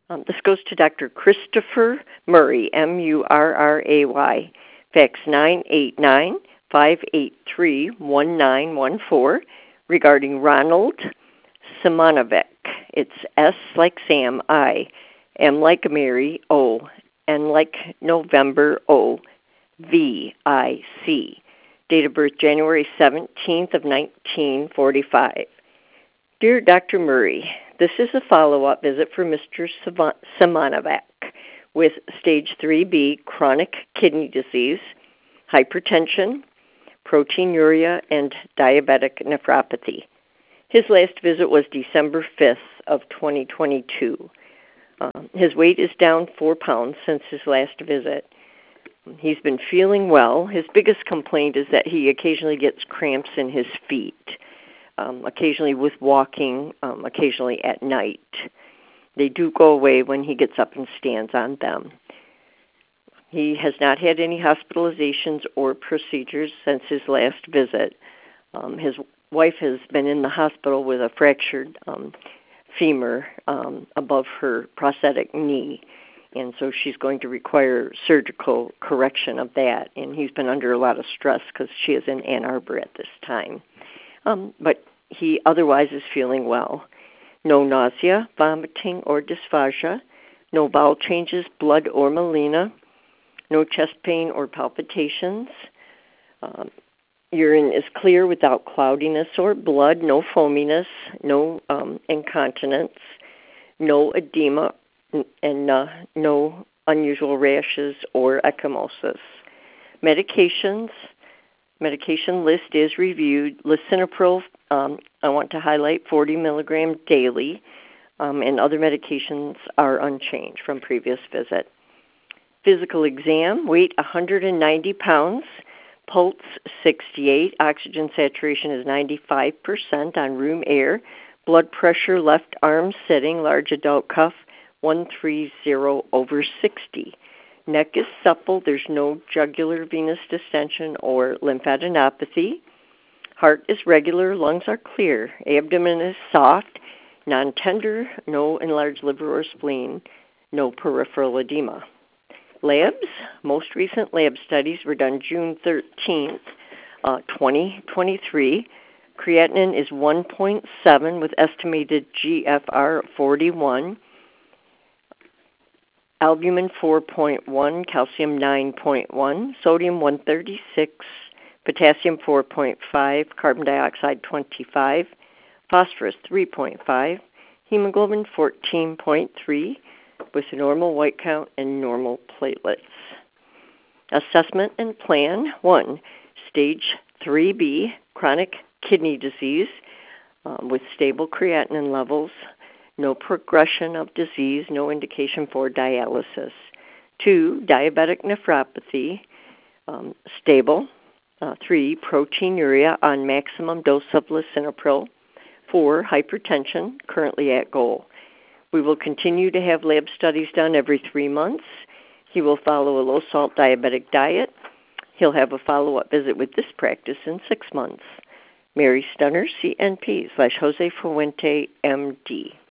This goes to Dr. Christopher Murray, Murray, fax 989-583-1914, regarding Ronald Simonovic. It's S like Sam, I, M like Mary, O, N like November, O, V-I-C. Date of birth January 17th of 1945. Dear Dr. Murray, this is a follow-up visit for Mr. Simonovic with stage 3B chronic kidney disease, hypertension, proteinuria, and diabetic nephropathy. His last visit was December 5th of 2022. His weight is down 4 pounds since his last visit. He's been feeling well. His biggest complaint is that he occasionally gets cramps in his feet, occasionally with walking, occasionally at night. They do go away when he gets up and stands on them. He has not had any hospitalizations or procedures since his last visit. His wife has been in the hospital with a fractured femur above her prosthetic knee, and so she's going to require surgical correction of that, and he's been under a lot of stress because she is in Ann Arbor at this time. But he otherwise is feeling well. No nausea, vomiting, or dysphagia, no bowel changes, blood or melena, no chest pain or palpitations. Urine is clear without cloudiness or blood, no foaminess, no incontinence, no edema, and no unusual rashes or ecchymosis. Medication list is reviewed. Lisinopril, I want to highlight 40 milligram daily, and other medications are unchanged from previous visit. Physical exam, weight 190 pounds, pulse 68, oxygen saturation is 95% on room air, blood pressure left arm sitting, large adult cuff 130/60. Neck is supple, there's no jugular venous distension or lymphadenopathy. Heart is regular, lungs are clear, abdomen is soft, non-tender, no enlarged liver or spleen, no peripheral edema. Labs, most recent lab studies were done June 13th, 2023. Creatinine is 1.7 with estimated GFR 41. Albumin 4.1, calcium 9.1, sodium 136, potassium 4.5, carbon dioxide 25, phosphorus 3.5, hemoglobin 14.3, with a normal white count and normal platelets. Assessment and plan. 1. Stage 3B, chronic kidney disease with stable creatinine levels, no progression of disease, no indication for dialysis. 2. Diabetic nephropathy, stable. 3. Proteinuria on maximum dose of lisinopril. 4. Hypertension, currently at goal. We will continue to have lab studies done every 3 months. He will follow a low-salt diabetic diet. He'll have a follow-up visit with this practice in 6 months. Mary Stunner, CNP /Jose Fuente, MD.